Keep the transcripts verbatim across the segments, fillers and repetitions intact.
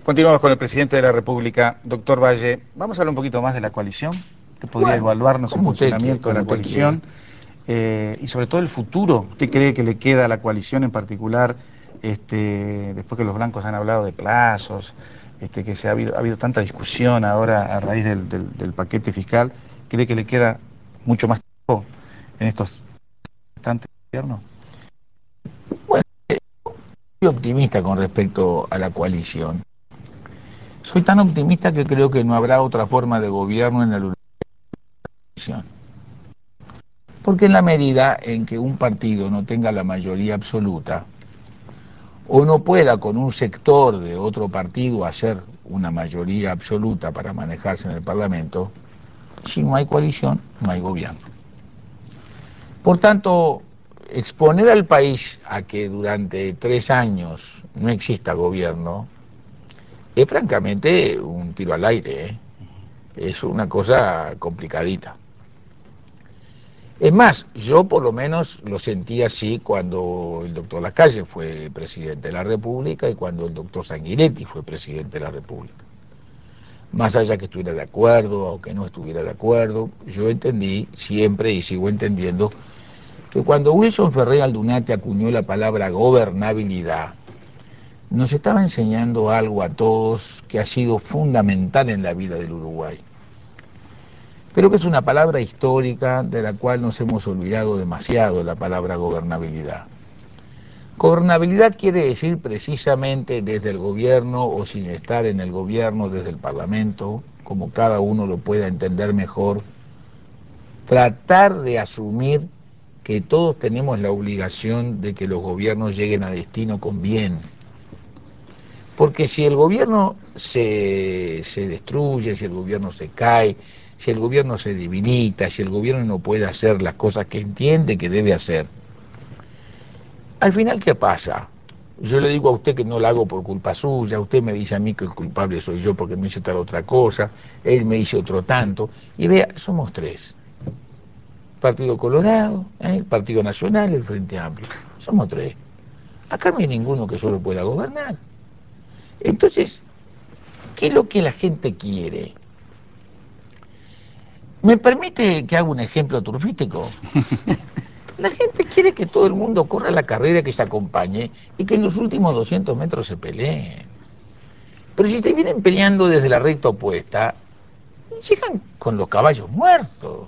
Continuamos con el presidente de la República, doctor Valle. Vamos a hablar un poquito más de la coalición, que podría Bueno, evaluarnos el como usted quiere, funcionamiento de como la usted quiere. coalición eh, y sobre todo el futuro. ¿Usted cree que le queda a la coalición en particular, este, después que los blancos han hablado de plazos, este, que se ha habido, ha habido tanta discusión ahora a raíz del, del, del paquete fiscal, cree que le queda mucho más tiempo en estos instantes de gobierno? Bueno, soy optimista con respecto a la coalición. Soy tan optimista que creo que no habrá otra forma de gobierno en la coalición. Porque en la medida en que un partido no tenga la mayoría absoluta, o no pueda con un sector de otro partido hacer una mayoría absoluta para manejarse en el Parlamento, si no hay coalición, no hay gobierno. Por tanto, exponer al país a que durante tres años no exista gobierno es francamente un tiro al aire, ¿eh? Es una cosa complicadita. Es más, yo por lo menos lo sentí así cuando el doctor Lacalle fue presidente de la República y cuando el doctor Sanguinetti fue presidente de la República. Más allá que estuviera de acuerdo o que no estuviera de acuerdo, yo entendí siempre y sigo entendiendo que cuando Wilson Ferré Aldunate acuñó la palabra gobernabilidad, nos estaba enseñando algo a todos que ha sido fundamental en la vida del Uruguay. Creo que es una palabra histórica de la cual nos hemos olvidado demasiado, la palabra gobernabilidad. Gobernabilidad quiere decir precisamente desde el gobierno o sin estar en el gobierno, desde el Parlamento, como cada uno lo pueda entender mejor, tratar de asumir que todos tenemos la obligación de que los gobiernos lleguen a destino con bien. Porque si el gobierno se, se destruye, si el gobierno se cae, si el gobierno se debilita, si el gobierno no puede hacer las cosas que entiende que debe hacer, al final, ¿qué pasa? Yo le digo a usted que no la hago por culpa suya, usted me dice a mí que el culpable soy yo porque me hice tal otra cosa, él me hizo otro tanto, y vea, somos tres. Partido Colorado, ¿eh? El Partido Nacional, el Frente Amplio. Somos tres. Acá no hay ninguno que solo pueda gobernar. Entonces, ¿qué es lo que la gente quiere? ¿Me permite que haga un ejemplo turfístico? La gente quiere que todo el mundo corra la carrera, que se acompañe y que en los últimos doscientos metros se peleen. Pero si se vienen peleando desde la recta opuesta, llegan con los caballos muertos.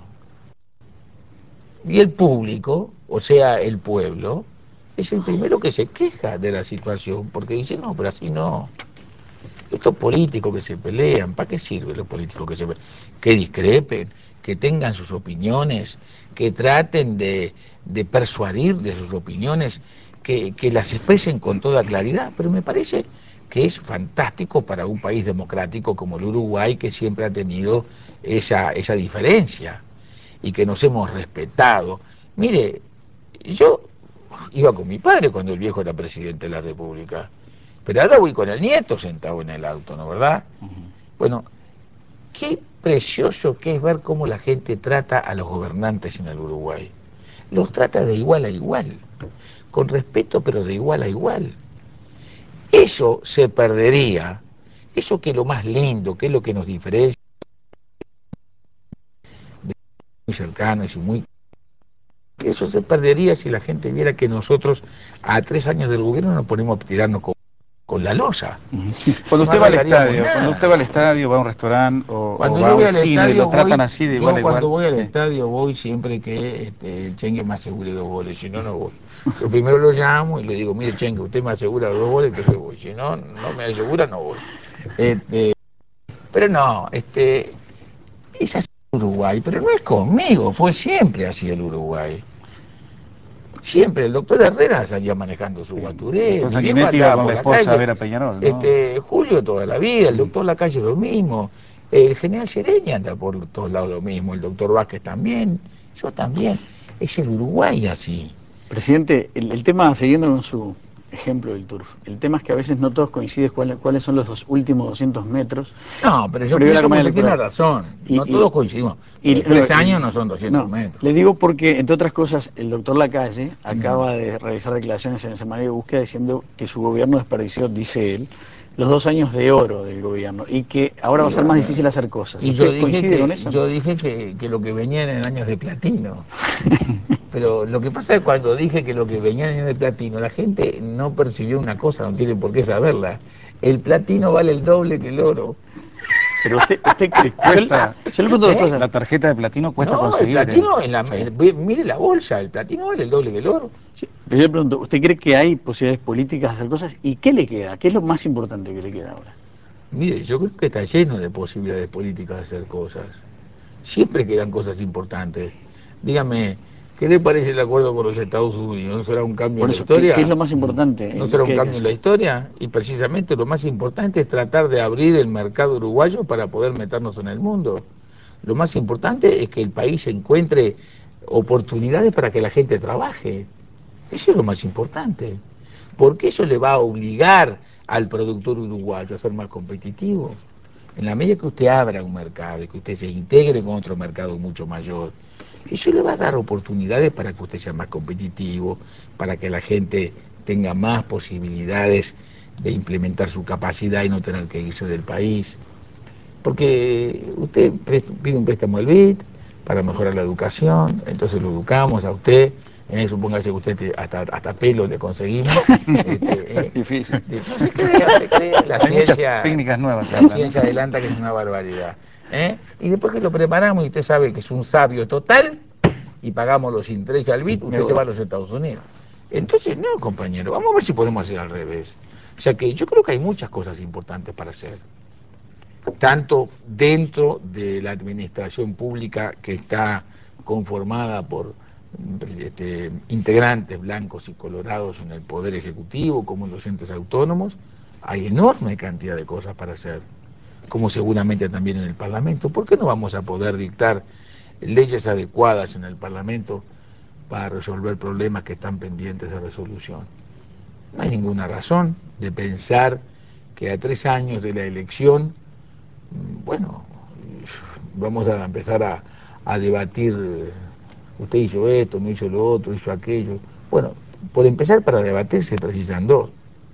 Y el público, o sea, el pueblo, es el primero que se queja de la situación, porque dice, no, pero así no. Estos políticos que se pelean, ¿para qué sirven los políticos que se pelean? Que discrepen, que tengan sus opiniones, que traten de, de persuadir de sus opiniones, que, que las expresen con toda claridad. Pero me parece que es fantástico para un país democrático como el Uruguay, que siempre ha tenido esa, esa diferencia y que nos hemos respetado. Mire, yo iba con mi padre cuando el viejo era presidente de la República. Pero ahora voy con el nieto sentado en el auto, ¿no verdad? Uh-huh. Bueno, qué precioso que es ver cómo la gente trata a los gobernantes en el Uruguay. Los trata de igual a igual, con respeto pero de igual a igual. Eso se perdería, eso que es lo más lindo, que es lo que nos diferencia, muy cercanos y muy... Eso se perdería si la gente viera que nosotros a tres años del gobierno nos ponemos a tirarnos con, con la losa. Cuando No usted va al arreglaríamos estadio, cuando usted va al nada. estadio, va a un restaurante o, o Cuando va a yo voy un al cine, estadio ¿lo tratan voy, así de igual yo a cuando igual? voy al Sí. estadio voy siempre que este, el Chengue me asegure dos goles, si no, no voy. Yo primero lo llamo y le digo, mire Chengue, usted me asegura los dos goles, entonces voy. Si no, no me asegura, no voy. Este, pero no, este, es así el Uruguay, pero no es conmigo, fue siempre así el Uruguay. Siempre, el doctor Herrera salía manejando su Sí. El guaturé, doctor mi viejo Sanguinetti iba andaba con la por la esposa a calle, ver a Peñarol, ¿no? este, Julio toda la vida, el Mm. doctor Lacalle lo mismo, el general Sereña anda por todos lados lo mismo, el doctor Vázquez también, yo también, es el Uruguay así. Presidente, el, el tema, siguiendo con su ejemplo del turf, el tema es que a veces no todos coinciden cuál- cuáles son los dos últimos doscientos metros No, pero yo previo a la pienso que campaña usted tiene electoral. razón, Y, no y, todos coincidimos, y pero no, tres años y- no son doscientos no, metros. le digo porque, entre otras cosas, el doctor Lacalle Mm. acaba de realizar declaraciones en el semanario de búsqueda diciendo que su gobierno desperdició, dice él, los dos años de oro del gobierno y que ahora va a Y ser más bueno, difícil hacer cosas. y yo ¿Usted dije coincide con que, eso? yo dije que, que lo que venían en años de platino. Pero lo que pasa es que cuando dije que lo que venía en años de platino, la gente no percibió una cosa, no tiene por qué saberla. El platino vale el doble que el oro. Pero usted, usted Y yo, yo cuesta, le pregunto dos ¿Eh? cosas. la tarjeta de platino cuesta No, el conseguir. En- platino, en la, sí. el- ve- mire la bolsa, el platino vale el doble que el oro. Sí, pero yo le pregunto, ¿usted cree que hay posibilidades políticas de hacer cosas? ¿Y qué le queda? ¿Qué es lo más importante que le queda ahora? Mire, yo creo que está lleno de posibilidades políticas de hacer cosas. Siempre quedan cosas importantes. Dígame, ¿qué le parece el acuerdo con los Estados Unidos? ¿No será un cambio en Por la eso, ¿qué, qué es historia? lo más importante ¿No en será un qué hay que cambio en la hacer? historia? Y precisamente lo más importante es tratar de abrir el mercado uruguayo para poder meternos en el mundo. Lo más importante es que el país encuentre oportunidades para que la gente trabaje. Eso es lo más importante. Porque eso le va a obligar al productor uruguayo a ser más competitivo. En la medida que usted abra un mercado y que usted se integre con otro mercado mucho mayor, eso le va a dar oportunidades para que usted sea más competitivo, para que la gente tenga más posibilidades de implementar su capacidad y no tener que irse del país. Porque usted pide un préstamo al B I D para mejorar la educación, entonces lo educamos a usted, eh, supóngase que usted te- hasta, hasta pelo le conseguimos. Este, eh, Difícil. de- no se crea, no se crea, la Hay muchas ciencia, técnicas nuevas la ahora, ¿no? ciencia adelanta que es una barbaridad. ¿eh? Y después que lo preparamos y usted sabe que es un sabio total y pagamos los intereses al B I D, Me usted se voy. va a los Estados Unidos. Entonces, no, compañero, vamos a ver si podemos hacer al revés. O sea que yo creo que hay muchas cosas importantes para hacer, tanto dentro de la administración pública que está conformada por este, integrantes blancos y colorados en el Poder Ejecutivo, como en los entes autónomos, hay enorme cantidad de cosas para hacer, como seguramente también en el Parlamento. ¿Por qué no vamos a poder dictar leyes adecuadas en el Parlamento para resolver problemas que están pendientes de resolución? No hay ninguna razón de pensar que a tres años de la elección, bueno, vamos a empezar a, a debatir, eh, usted hizo esto, no hizo lo otro, hizo aquello. Bueno, por empezar, para debatir se precisan dos.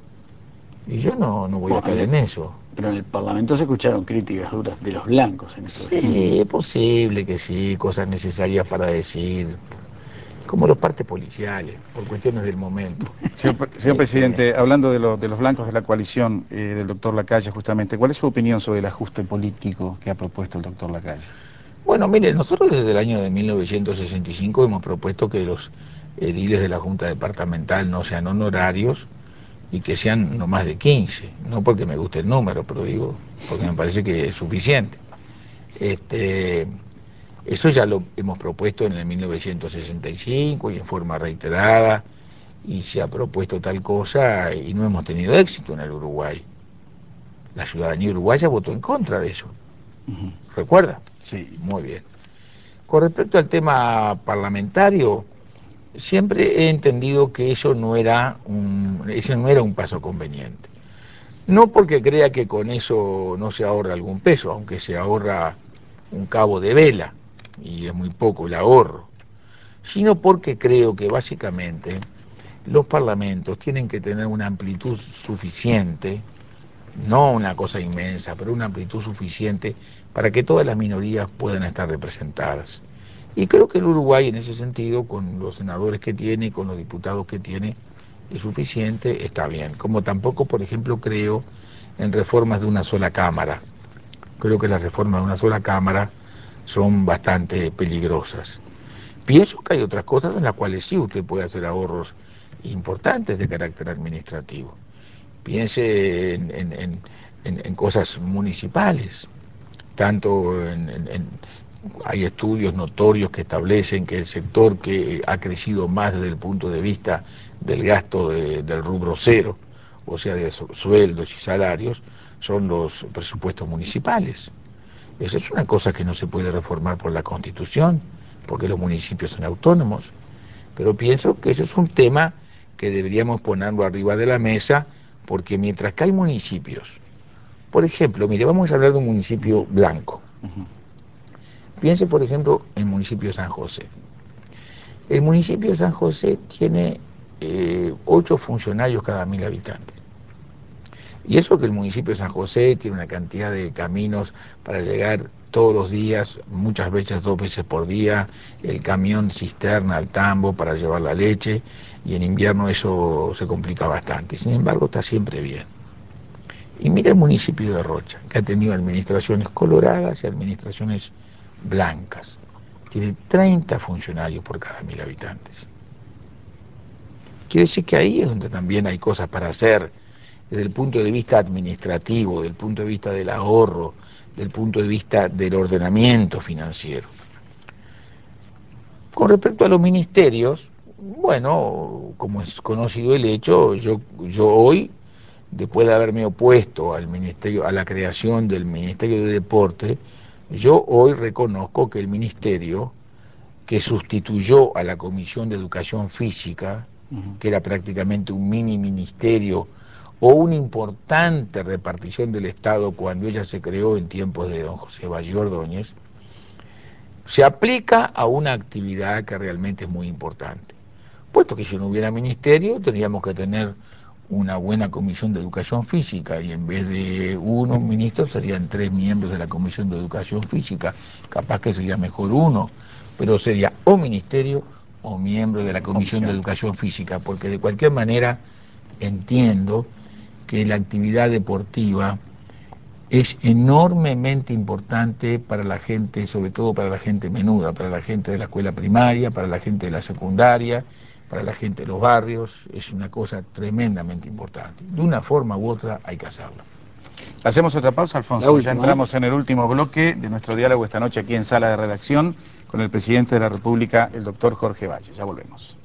Y yo no, no voy a Bueno, estar en el- en eso. pero en el Parlamento se escucharon críticas duras de los blancos en esta ocasión. Sí, es posible que sí, cosas necesarias para decir, como los partes policiales, por cuestiones del momento. Señor, pre- señor Este, presidente, hablando de, lo- de los blancos de la coalición, eh, del doctor Lacalle, justamente, ¿cuál es su opinión sobre el ajuste político que ha propuesto el doctor Lacalle? bueno, mire, nosotros desde el año de mil novecientos sesenta y cinco hemos propuesto que los ediles de la Junta Departamental no sean honorarios y que sean no más de quince, no porque me guste el número, pero digo, porque me parece que es suficiente. Este, eso ya lo hemos propuesto en el mil novecientos sesenta y cinco y en forma reiterada, y se ha propuesto tal cosa y no hemos tenido éxito en el Uruguay. La ciudadanía uruguaya votó en contra de eso, Ujú. ¿recuerda? Sí. Muy bien. Con respecto al tema parlamentario, siempre he entendido que eso no era un, ese no era un paso conveniente. No porque crea que con eso no se ahorra algún peso, aunque se ahorra un cabo de vela, y es muy poco el ahorro, sino porque creo que básicamente los parlamentos tienen que tener una amplitud suficiente, no una cosa inmensa, pero una amplitud suficiente para que todas las minorías puedan estar representadas. Y creo que el Uruguay en ese sentido, con los senadores que tiene, con los diputados que tiene, es suficiente, está bien. Como tampoco, por ejemplo, creo en reformas de una sola Cámara. Creo que las reformas de una sola Cámara son bastante peligrosas. Pienso que hay otras cosas en las cuales sí usted puede hacer ahorros importantes de carácter administrativo. Piense en, en- en- en- en cosas municipales, tanto en, en- en- hay estudios notorios que establecen que el sector que ha crecido más desde el punto de vista del gasto de- del rubro cero, o sea, de su- sueldos y salarios, son los presupuestos municipales. Eso es una cosa que no se puede reformar por la Constitución, porque los municipios son autónomos. Pero pienso que eso es un tema que deberíamos ponerlo arriba de la mesa, porque mientras que hay municipios, por ejemplo, mire, vamos a hablar de un municipio blanco. Ujú. Piense, por ejemplo, en el municipio de San José. El municipio de San José tiene eh, ocho funcionarios cada mil habitantes. Y eso que el municipio de San José tiene una cantidad de caminos para llegar todos los días, muchas veces dos veces por día, el camión cisterna al tambo para llevar la leche, y en invierno eso se complica bastante. Sin embargo, está siempre bien. Y mira el municipio de Rocha, que ha tenido administraciones coloradas y administraciones blancas. Tiene treinta funcionarios por cada mil habitantes. Quiere decir que ahí es donde también hay cosas para hacer, desde el punto de vista administrativo, desde el punto de vista del ahorro, desde el punto de vista del ordenamiento financiero. Con respecto a los ministerios, bueno, como es conocido el hecho, yo, yo hoy, después de haberme opuesto al ministerio, a la creación del Ministerio de Deporte, yo hoy reconozco que el ministerio que sustituyó a la Comisión de Educación Física, uh-huh. que era prácticamente un mini ministerio o una importante repartición del Estado cuando ella se creó en tiempos de don José Valle Ordóñez, se aplica a una actividad que realmente es muy importante. Puesto que si no hubiera ministerio, tendríamos que tener una buena comisión de educación física, y en vez de uno ministro serían tres miembros de la comisión de educación física. Capaz que sería mejor uno, pero sería o ministerio o miembro de la comisión de educación física, porque de cualquier manera entiendo que la actividad deportiva es enormemente importante para la gente, sobre todo para la gente menuda, para la gente de la escuela primaria, para la gente de la secundaria, para la gente de los barrios. Es una cosa tremendamente importante. De una forma u otra hay que hacerlo. Hacemos otra pausa, Alfonso. Ya entramos en el último bloque de nuestro diálogo esta noche aquí en Sala de Redacción con el presidente de la República, el doctor Jorge Valle. Ya volvemos.